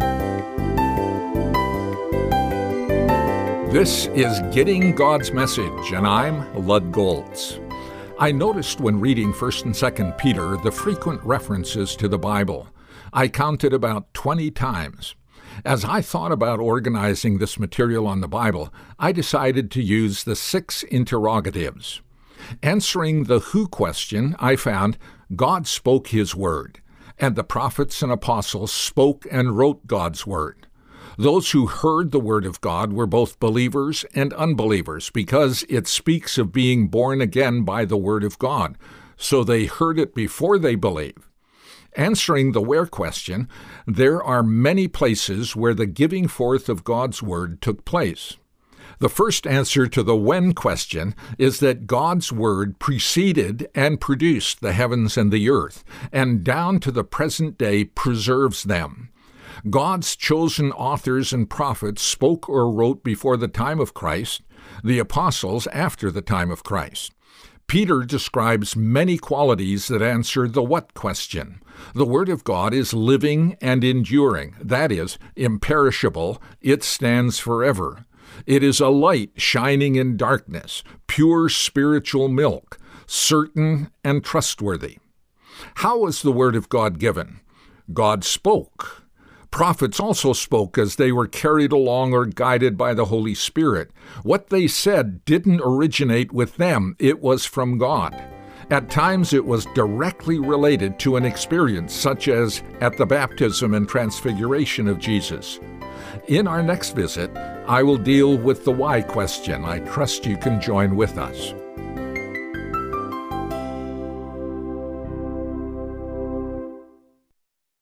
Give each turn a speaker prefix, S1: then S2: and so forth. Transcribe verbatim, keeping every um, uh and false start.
S1: This is Getting God's Message, and I'm Lud Goltz. I noticed when reading First and Second Peter the frequent references to the Bible. I counted about twenty times. As I thought about organizing this material on the Bible, I decided to use the six interrogatives. Answering the who question, I found God spoke His Word, and the prophets and apostles spoke and wrote God's Word. Those who heard the Word of God were both believers and unbelievers, because it speaks of being born again by the Word of God, so they heard it before they believe. Answering the where question, there are many places where the giving forth of God's Word took place. The first answer to the when question is that God's Word preceded and produced the heavens and the earth, and down to the present day preserves them. God's chosen authors and prophets spoke or wrote before the time of Christ, the apostles after the time of Christ. Peter describes many qualities that answer the what question. The Word of God is living and enduring, that is, imperishable. It stands forever. It is a light shining in darkness, pure spiritual milk, certain and trustworthy. How was the Word of God given? God spoke. Prophets also spoke as they were carried along or guided by the Holy Spirit. What they said didn't originate with them. It was from God. At times it was directly related to an experience, such as at the baptism and transfiguration of Jesus. In our next visit, I will deal with the why question. I trust you can join with us.